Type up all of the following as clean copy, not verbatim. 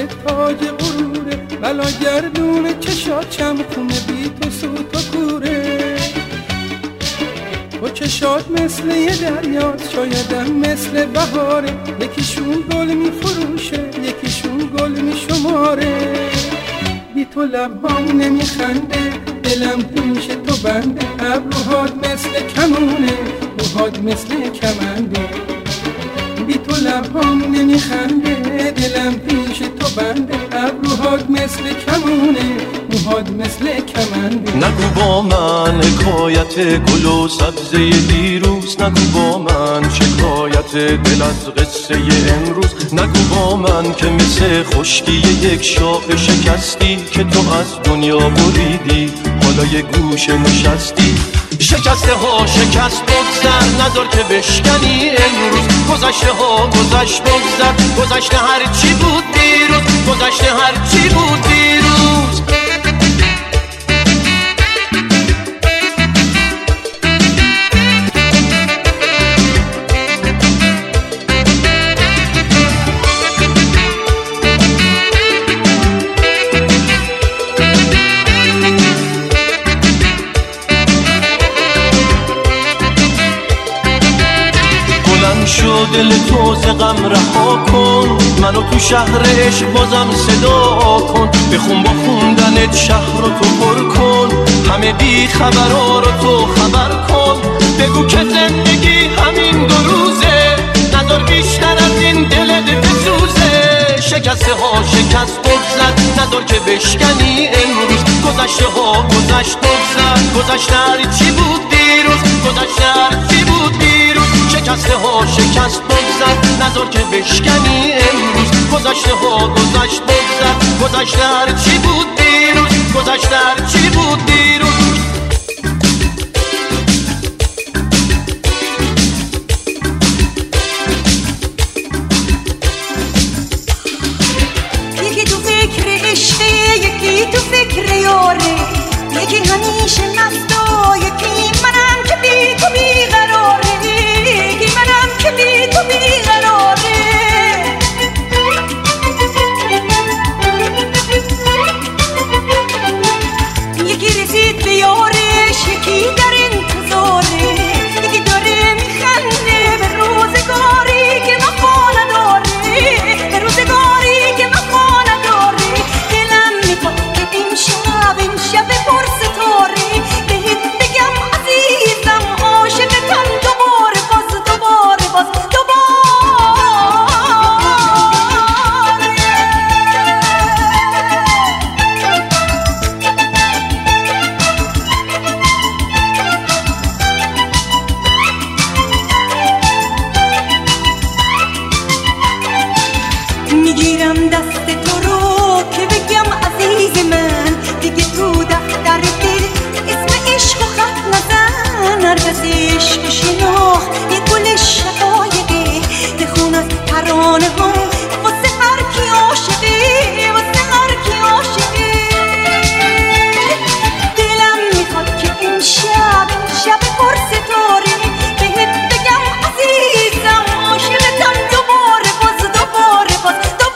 تاج غروره، بلا گردون چشات چمخونه، بی تو سوت و کوره. تو چشات مثل یه دریاست، شایدم مثل بهاره، یکیشون گل میفروشه، یکیشون گل میشماره. بی تو لبام نمیخنده، دلم پیش تو بنده، ابروهات مثل کمونه، موهات مثل کمنده. بی تو لبام نمیخنده، دلم پیش تو بنده، ابروهات مثل کمونه، موهات مثل کمنده. نگو با من حکایت گل و سبزه دیروز، نگو با من شکایت دل از قصه امروز. نگو با من که مثل خشکی یک شاخ شکستی، که تو از دنیا بریدی حالا یه گوشه نشستی. شکسته ها شکست بگذر، نذار که بشکنی امروز. گذشته ها گذشت بگذر، گذشته هر چی بود دیروز، گذشته هر چی بود دیروز. شو دل تو ز غم رها کن، منو تو شهر عشق بازم صدا کن. بخون با خوندنت شهر رو تو پر کن، همه بی خبرها رو تو خبر کن. بگو که زندگی همین دو روزه، نذار بیشتر از این دلت بسوزه. شکسته ها شکست بگذر، نذار که بشکنی امروز. گذشته ها گذشت بگذر، گذشته هر چی بود دیروز، گذشته هر چی بود دیروز. شکسته ها شکست بگذر، نذار که بشکنی امروز. گذشته ها گذشت بگذر، گذشته هر چی بود دیروز، گذشته هر چی بود دیروز. یکی تو فکر عشقه، یکی تو فکر یاره، یکی همیشه مستا، یکی منم که بی تو بیقراره، یکی منم که بی تو بیقراره. یکی رسید به یارش، یکی در انتظاره، یکی داره میخنده به روزگاری که وفا نداره، به روزگاری که وفا نداره. دلم میخواد که امشب پر ستاره، بهت بگم عزیزم عاشقتم دوباره باز، دوباره باز، دوباره. میگیرم دست تو رو که بگم عزیز من، دیگه تو دفتر دل اسم عشق و خط نزن. هر کس عشق شناخت یه گل شقایقه، بخون از ترانه ها واسه هر کی عاشقه، واسه هر کی عاشقه. دلم میخواد که امشب پر ستاره، بهت بگم عزیزم عاشقتم دوباره باز، دوباره باز، دوباره.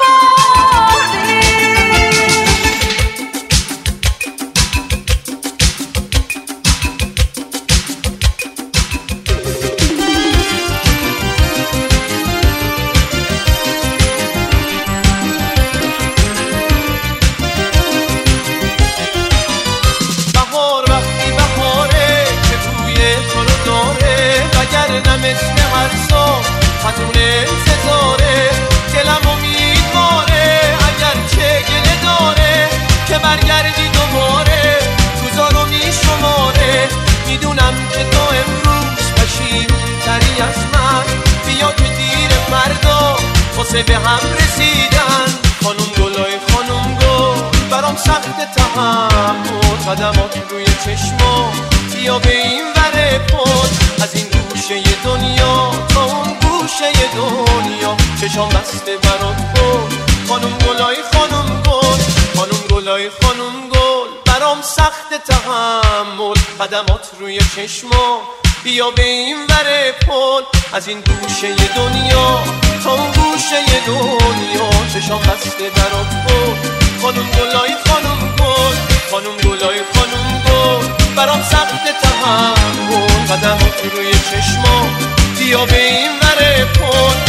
بهار وقتی بهاره که توی تو رو داره، وگرنه مثل هر سال خطون انتظاره. دلم امیدواره اگر چه گله داره، که برگردی دوباره روزا رو میشماره. میدونم که تو امروز پشیمون‌تری از من، بیا که دیر فردا واسه به هم رسیدن. خانوم گلای خانوم گل برام سخت تحمل، قدمات روی چشما بیا به این ور پل. از این گوشه دنیا تا اون گوشه دنیا، چشام بسته برات بود. خانوم گلای خانوم گل، خانوم گلای خانوم گل برام سخت تحمل، قدمات روی چشما بیا به این ور پل. از این گوشه دنیا تا اون گوشه دنیا، چشام بسته برات بود خانم گلای خانم گل خانم گلای خانم گل برام سخت تحمل قدم تو روی چشمام بیا به این وره پل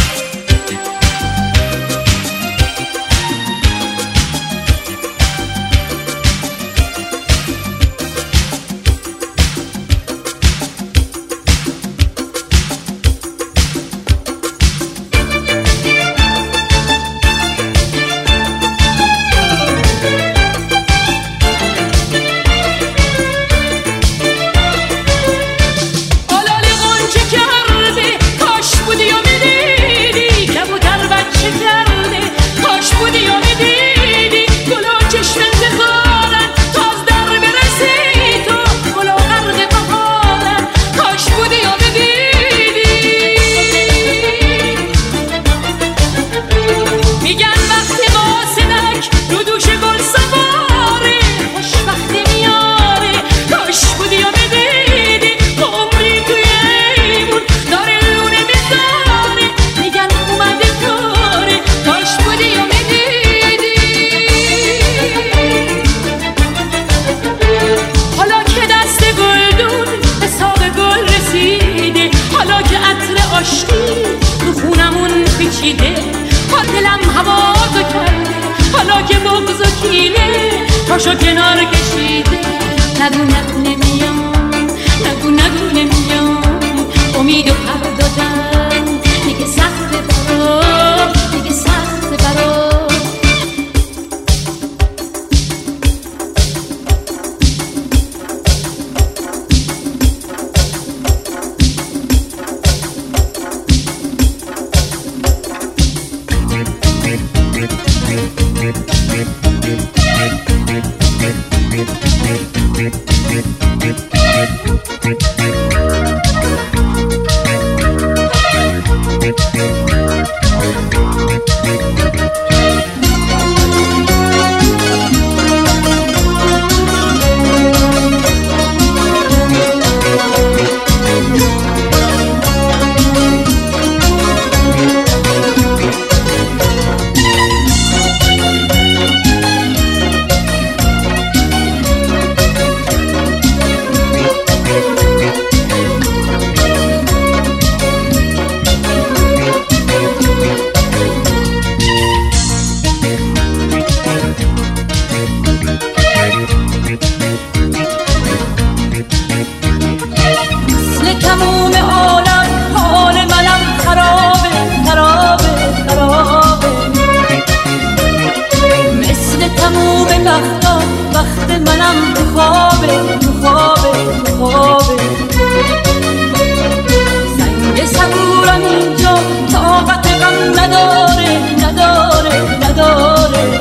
پاشو کنار کشیده نگو نگو نمیام نگو نگو نمیام امیدو پر دادن دیگه سخت برام دیگه سخت برام وقت منم تو خوابه تو خوابه تو خوابه سنگ صبورم اینجا طاقت غم نداره نداره نداره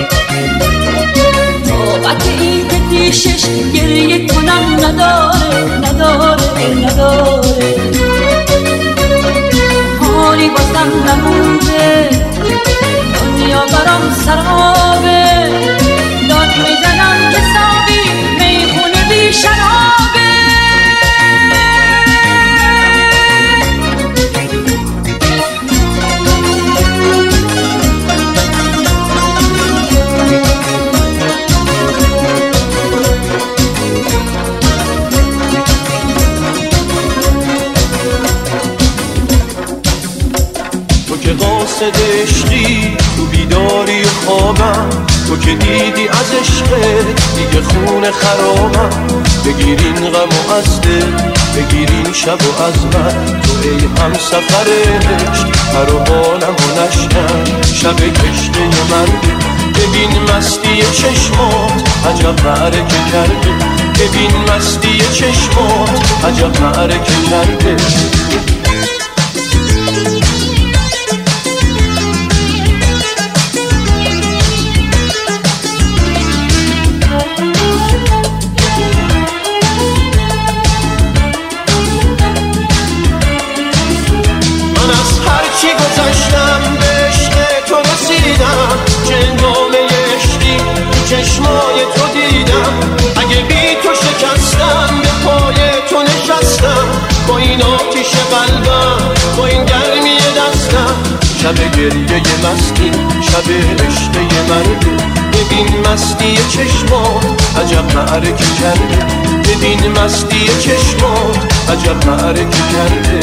طاقت این که پیشش گریه کنم نداره نداره نداره حالی بازم نمونده دنیا برام سرابه داد میزنم که سابی میخونه بی شرابه تو که قاصد عشقی تو بیداری خوابم تو که دیدی از عشقت دیگه خون خرابم بگیرین غم و از دل بگیرین شب و از من تو ای هم سفر عشق هر و حالم و نشکن شب کشته مرده ببین مستی چشمات عجب معرکه کرده ببین مستی چشمات عجب معرکه کرده چشمای تو دیدم اگه بی تو شکستم به پای تو نشستم با این آتیش شب گریه مستی شب رشته مرده ببین مستی چشمات عجب معرکه کرده ببین مستی چشمات عجب معرکه کرده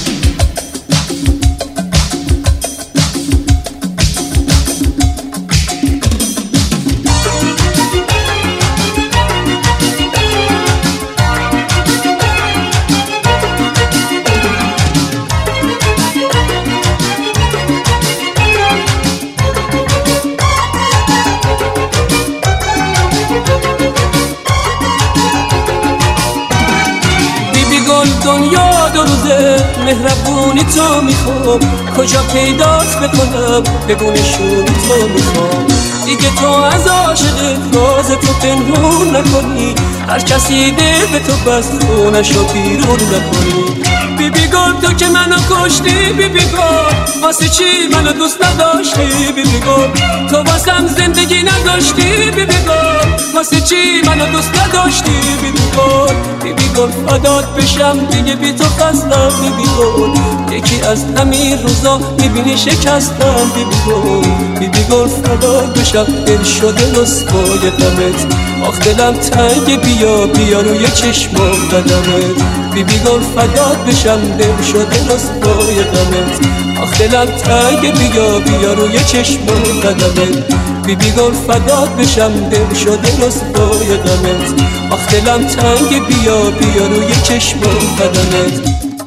مهربونی تو میخوام کجا پیداست بکنم بگو نشونی تو میخوام دیگه تو از عاشق راز تو پنهون نکنی هر کسی دل به تو بست خونشو بیرون نکنی بیبی گل تو که منو کشتی بیبی گل واسه چی منو دوست نداشتی بیبی گل تو واسم زندگی نداشتی بیبی گل واسه چی منو دوست نداشتی بیبی گل بیبی گل فدات بشم دیگه بی تو خستم بیبی گل یکی از همین روزا میبینی شکستم بیبی گل بیبی گل فدات بشم دل شده رسوای غمت آخ دلم تنگ بیا بیا روی چشمام قدمت بیبی گل فدات بشم دل شده رسوای غمت آخ دلم تنگ بیا بیا روی چشمام قدمت بیبی گل فدات بشم دل شده رسوای غمت آخ دلم تنگ بیا بیا روی چشمام قدمت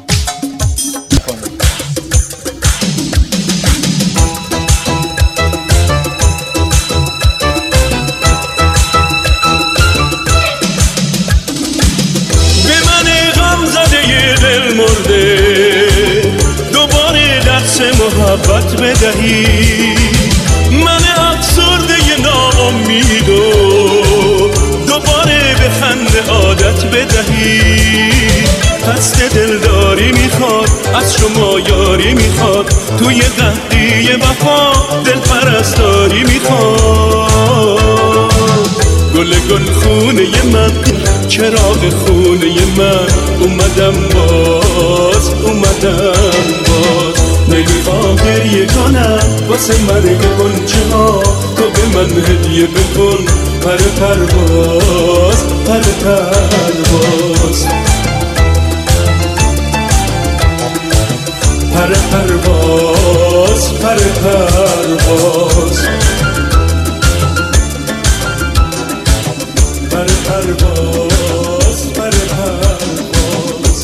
محبت بدهی من افسرده ناامیدو دوباره به خنده عادت بدهی قصد دلداری میخواد از شما یاری میخواد توی قحطی وفا دل پرستاری میخواد گل گل خونه من چراغ خونه من اومدم باز نمیخوام گریه کنم واسه مرگ گنچه ها تو به من هدیه بکن پر پرواز پر پرواز پر پرواز پر پرواز پر پرواز پر پرواز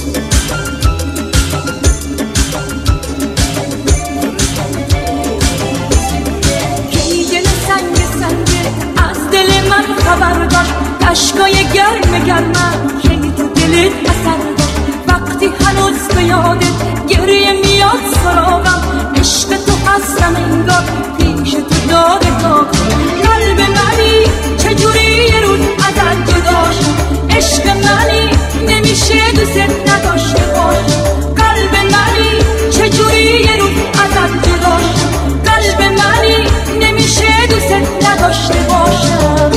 خبر داشت اشکای گرم گرمم خیلی تو دلت اثر داشت وقتی هنوز به یادت گریه میاد سراغم عشق تو هستم انگار پیش تو داده تا قلب منی چجوری یه روز ازت جدا شد عشق منی نمیشه دوست نداشته باشم قلب منی چجوری یه روز ازت جدا شد قلب منی نمیشه دوست نداشته باشم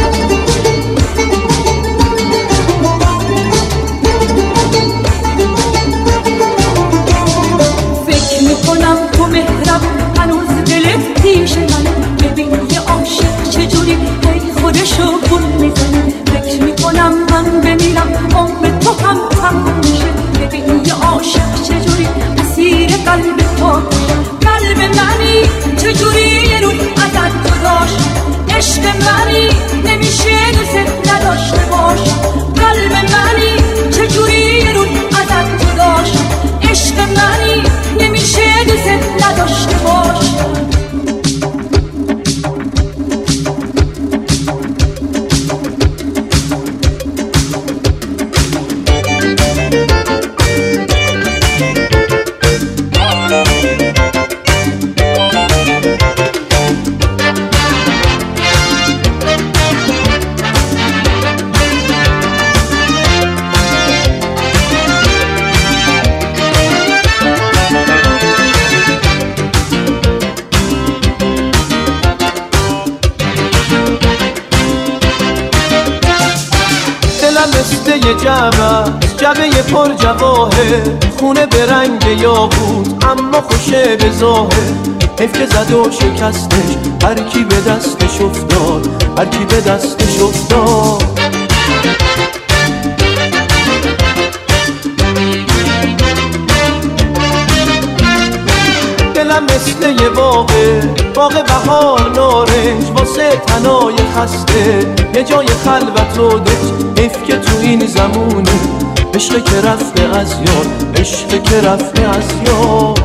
هنوز دلت پیش من ببین یه عاشق چجوری هی خودشو گل میزنه فکر میکنم من بمیرم عمر تو هم تموم میشه ببین یه عاشق چجوری اسیر قلب تو قلب منی چجوری یه روز ازت جدا شد عشق منی نمیشه دوست نداشته باشم قلب منی چجوری یه روز ازت جدا شد عشق منی نمیشه دوست نداشته باشم جبه پر جواهر خونه به رنگ یاقوت اما خوشه به ظاهر حیف که زد و شکستش، هر کی به دستش افتاد، هر کی به دستش افتاد. دلم مثل یه باغ بهار نارنج، واسه تنای خسته یه جای خلوت و دج. حیف که تو این زمونه عشق که رفته از یاد، عشق که رفته از یاد.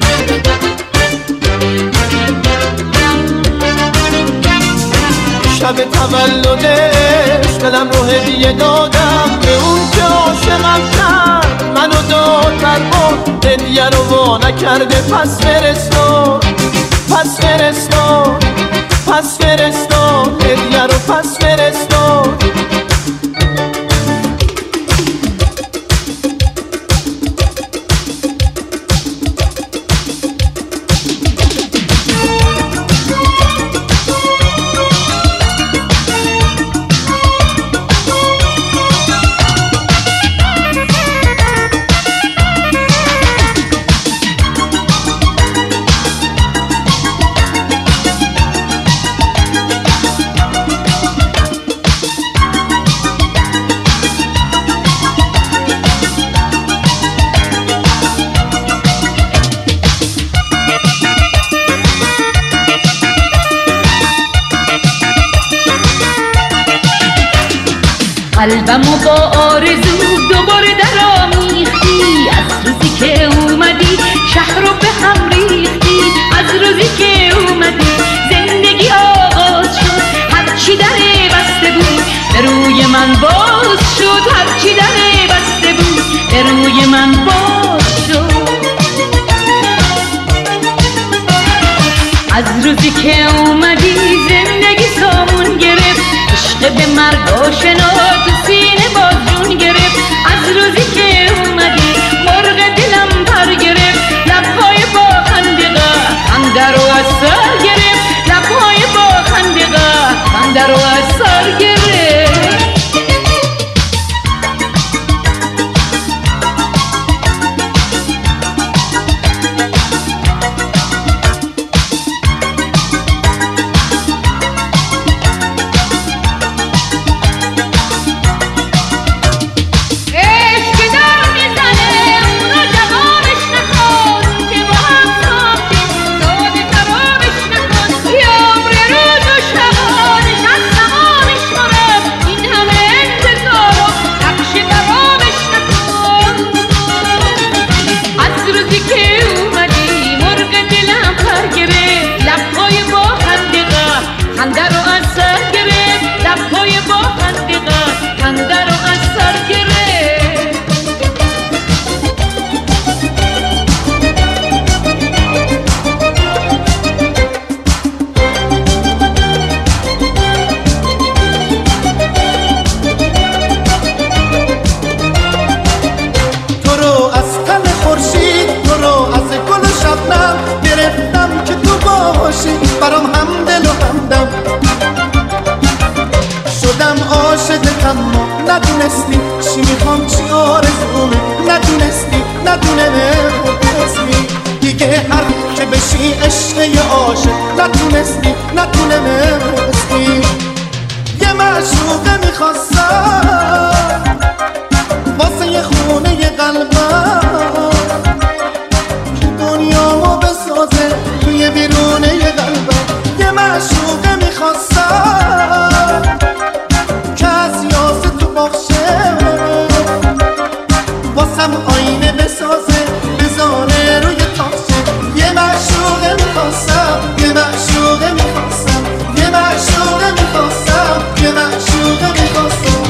شب تولدش دلم رو هدیه دادم به اون که عاشقم کرد، منو داد در باد، هدیه رو وا نکرده. پس فرستاد، پس فرستاد، پس فرستاد، هدیه رو پس فرستاد. قلبمو با آرزو دوباره در آمیختی، از روزی که اومدی شهر رو به هم ریختی. از روزی که اومدی زندگی آغاز شد، هرچی در بسته بود به روی من باز شد، هرچی در بسته بود به روی من باز شد. از روزی که اومدی زندگی سامون گرفت، عشق به مرگ آشنا تو سینه با جون گرفت. از روزی که اومدی مرغ دلم پر گرفت، لبهای با خندقه خنده رو از سر گرفت، لبهای با خندقه خنده رو از سر گرفت. ندونستی چی میخوام چی آرزومه، ندونستی دیگه هر که بشی عشق یه عاشق، ندونستی یه معشوقه میخواستم واسه یه خونه یه قلبم که دنیامو بسازه توی بیرونه یه قلبم. یه معشوقه میخواستم که از یاسه تو باخشه واسم آینه بسازه بزانه روی تاخشه. یه معشوقه میخواستم، یه معشوقه میخواستم، یه معشوقه میخواستم، یه معشوقه میخواستم.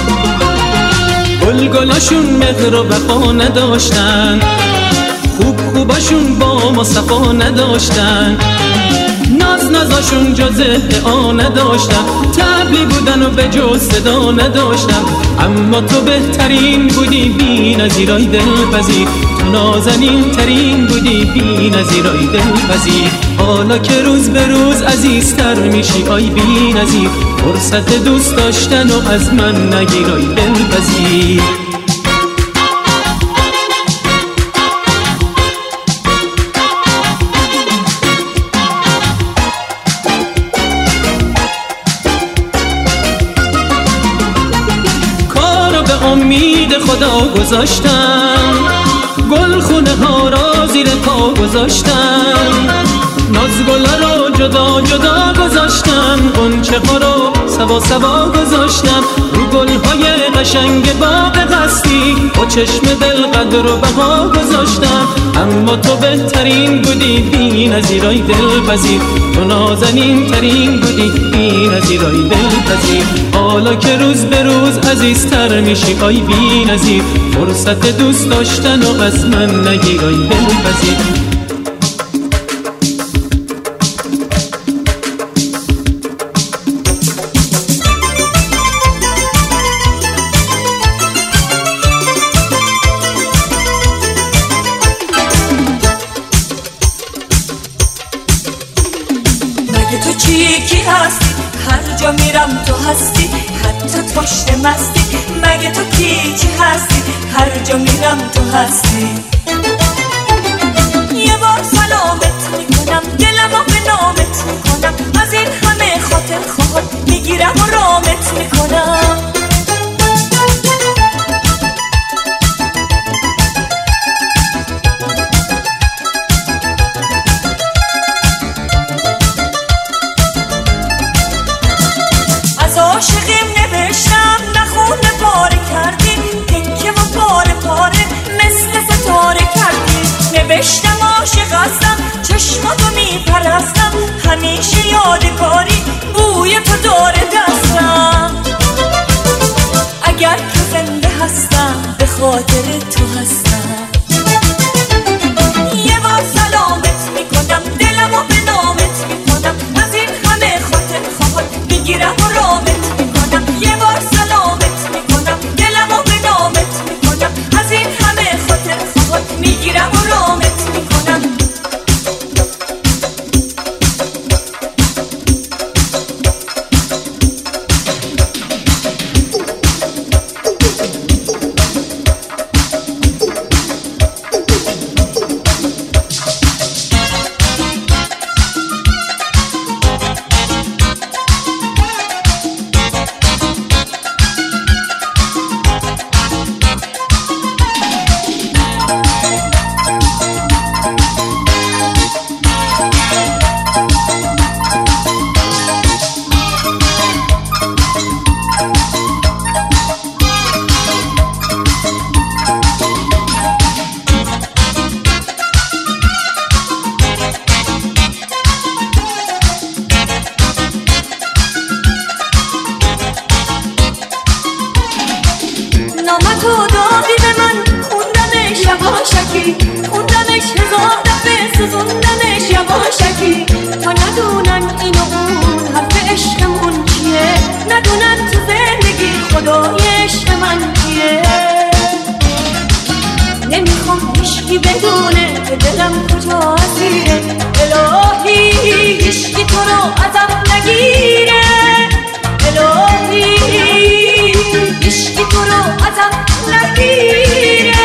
گلاشون مهر و وفا نداشتن، خوب خوباشون با ما صفا نداشتن، نازاشون جز ادعا نداشتن، طبلی بودن و به جز صدا نداشتن. اما تو بهترین بودی بی نظیرای دلپذیر، تو نازنین ترین بودی بی نظیرای دلپذیر. حالا که روز به روز عزیزتر میشی آی بی نظیر، فرصت دوست داشتن و از من نگیرای دلپذیر. امید خدا گذاشتم، گل خونه ها را زیر پا گذاشتم، نازگلا را جدا جدا گذاشتم، غنچه ها را سوا سوا گذاشتم، رو گل های قشنگ باغ قصدی با چشم دل قدر و بها گذاشتم. اما تو بهترین بودی بی نظیرای دلپذیر، تو نازنین ترین بودی بی نظیرای دلپذیر. حالا که روز به روز عزیزتر میشی آی بی نظیر، فرصت دوست داشتن و از من نگیرای دلپذیر. یکی هستی هر جا میرم تو هستی، حتی پشت مستی. مگه تو کی هستی هر جا میرم تو هستی. یه بار سلامت میکنم، دلمو به نامت میکنم، از این همه خاطر خواب میگیرم و رامت میکنم. عاشقیم نوشتم نخونه پاره کردی، تکه و پاره پاره مثل ستاره کردی. نوشتم عاشق هستم چشماتو میپرستم، همیشه یادگاری بوی تو داره دستم. اگر که زنده هستم به خاطر تو هستم. یه بار سلامت میکنم، دلمو به نامت میکنم، از این همه خاطر خواب میگیرم و رامت. یه بار سلامت میکنم، دلمو به نامت میکنم، از این همه خاطر خواب میگیرم و رامت میکنم. نامتو دادی به من، خوندمش یواشکی، خوندمش هزار دفعه، سزوندمش یواشکی. تا ندونن این و اون حرف عشقمون چیه، ندونن تو زندگی خدای عشق من کیه. نمیخوام هیچکی بدونه که دلم کجا اسیره، الهی هیچکی تو رو ازم نگیره. الهی هیچکی تو رو ازم نگیره.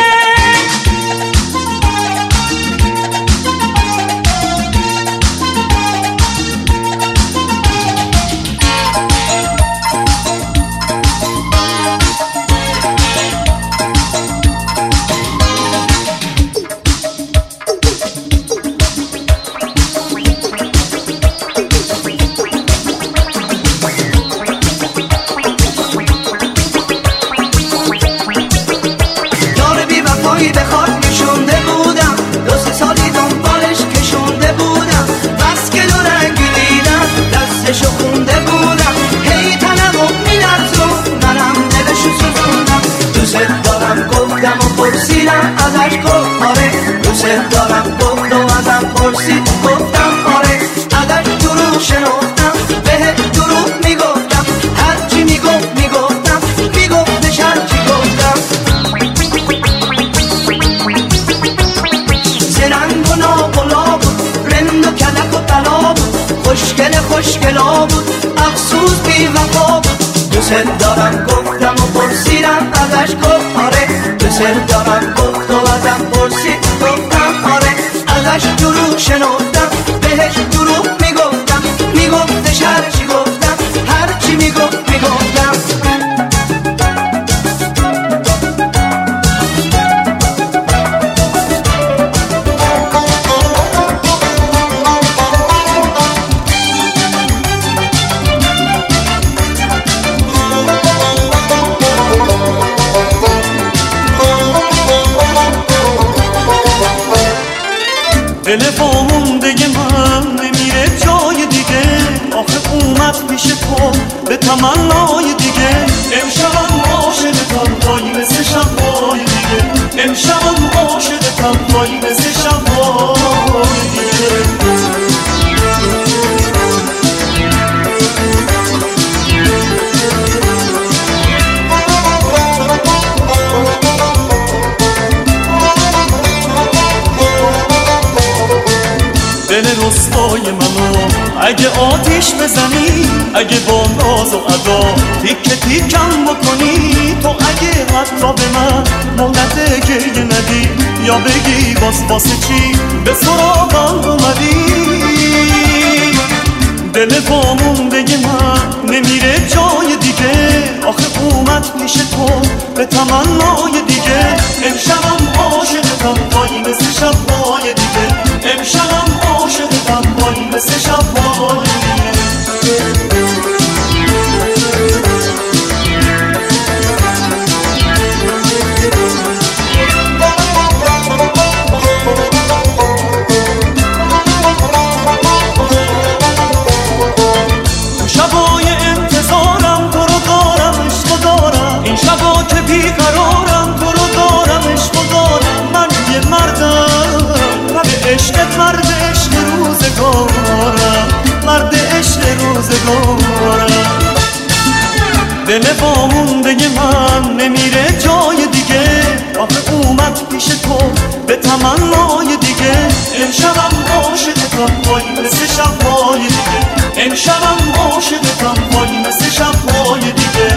دوست دارم گفتم و پرسیدم ازش گفت آره دوست دارم گفت و ازم پرسید گفتم آره ازش دروغ شنفتم بهش دروغ میگفتم میگفتش هرچی گفتم هرچی میگفت میگفتم دل فامونده من نمیره جای دیگه آخه اومد پیش تو به تمنای دیگه امشبم عاشقتم وای مثل شب‌های دیگه امشبم عاشقتم وای مثل شب‌های دیگه دل رسوای منو اگه آتیش بزنی اگه با ناز و ادا تیکه تیکم بکنی تو اگه حتی به من مهلت گریه ندی یا بگی واسه چی به سراغم اومدی دل وامونده من نمیره جای دیگه آخه اومد پیش تو به تمنای دیگه امشبم عاشقتم وای مثل شب‌های دیگه امشبم عاشقتم وای مثل شب‌های دیگه شبای انتظارم تو رو دارم عشق دارم این شبا که بیقرارم تو رو دارم عشق دارم من یه مردم مرد عشقت مرد عشق روزگارم مرد عشق روزگارم دل وامونده من نمیره جای دیگه آخه اومد پیش تو به تمنای دیگه امشبم عاشقتم وای مثل شب‌های دیگه امشبم عاشقتم وای مثل شب‌های دیگه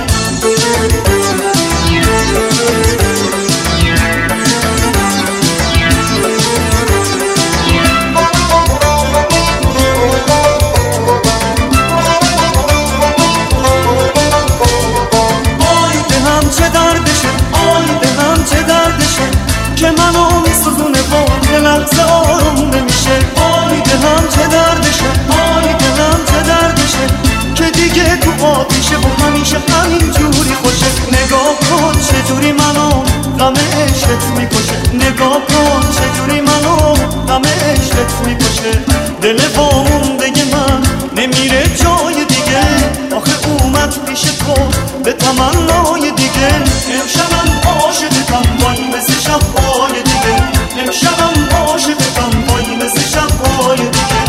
که منو میسوزونه و یه لحظه آروم نمیشه آی دلم چه دردشه آی دلم چه دردشه که دیگه تو آتیشه و همیشه همین جوری خوشه نگاه کن چجوری منو غم عشقت میکشه نگاه کن چجوری منو غم عشقت میکشه دل وامونده من نمیره جای دیگه آخه اومد پیش تو به تمنای دیگه امشبم عاشقتم وای مثل شب‌های دیگه امشبم عاشقتم وای مثل شب‌های دیگه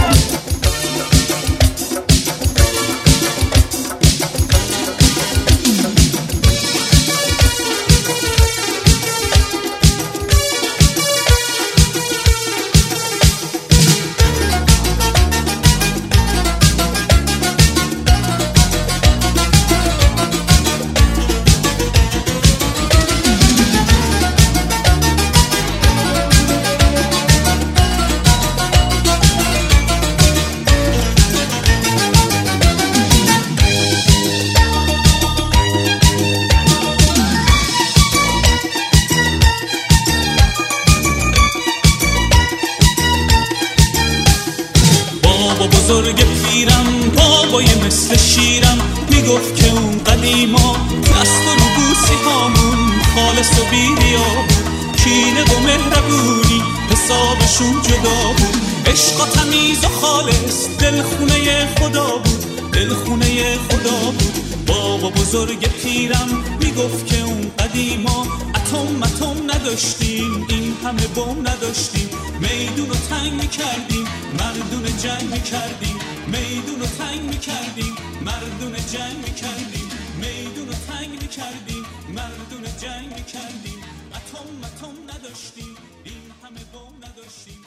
بزرگ پیرم بابای مثل شیرم میگفت که اون قدیما دست و روبوسی هامون خالص و بیریا کینه و مهربونی حسابشون جدا بود عشق و تمیز و خالص دلخونه خدا بود دلخونه خدا بود بابا بزرگ پیرم میگفت که اون قدیما اتم نداشتیم این همه بم نداشتیم میدون رو تنگ میکردیم مردون جنگ میکردیم میدون رو تنگ میکردیم مردون جنگ میکردیم میدون رو تنگ میکردیم مردون جنگ میکردیم اتم نداشتیم این همه بم نداشتیم